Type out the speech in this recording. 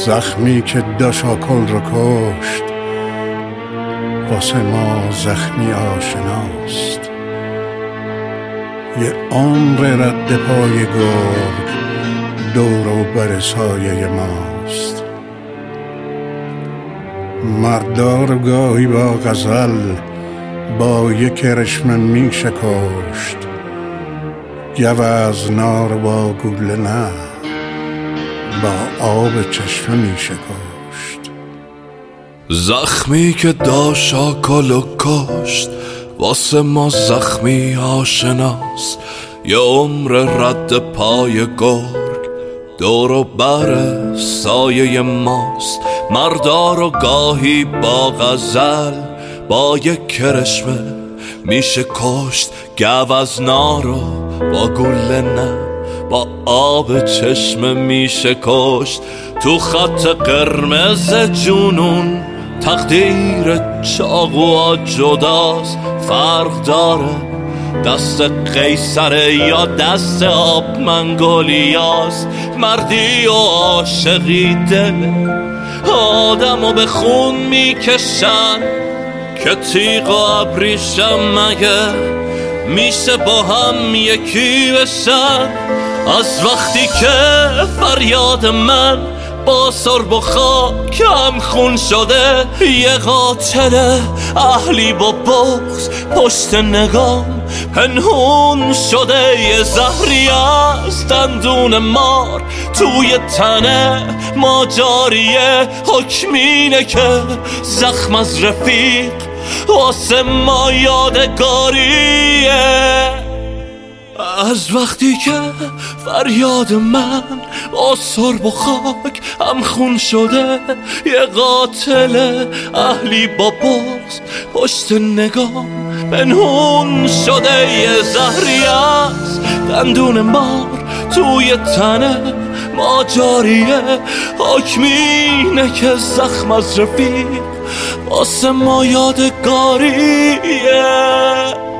زخمی که داشاکل رو کشت واسه ما زخمی آشناست. یه عمر رد پای گرگ دور و بر سایه ماست. مردار گاهی با غزل با یک کرشمه می شکشت، گوزنا رو با گوله نه با آب چشمه می شکشت. زخمی که داشاکل و کشت واسه ما زخمی آشناست. یه عمر رد پای گرگ دور و بر سایه ماست. مردار و گاهی با غزل با یک کرشمه میشه کشت، گوزنا رو با گوله نه با آب چشمه میشه کشت. تو خط قرمز جنون تقدیر چاقوها جداست. فرق داره دست قیصره یا دست آب منگولیاست. مردی و عاشقی دل آدمو به خون میکشن که تیغ و ابریشم مگه میشه با هم یکی بشن. از وقتی که فریاد من با سرب و خاک هم خون شده، یه قاتل اهلی با بغض پشت نگام پنهون شده. یه زهری از دندون مار توی تنه ما جاریه. حکمینه که زخم از رفیق واسه ما یادگاریه. از وقتی که فریاد من با سرب و خاک هم خون شده، یه قاتل اهلی با بغض پشت نگام پنهون شده. یه زهری از دندون مار توی تنه ما جاریه. حکمینه که زخم از رفیق واسه ما یادگاریه.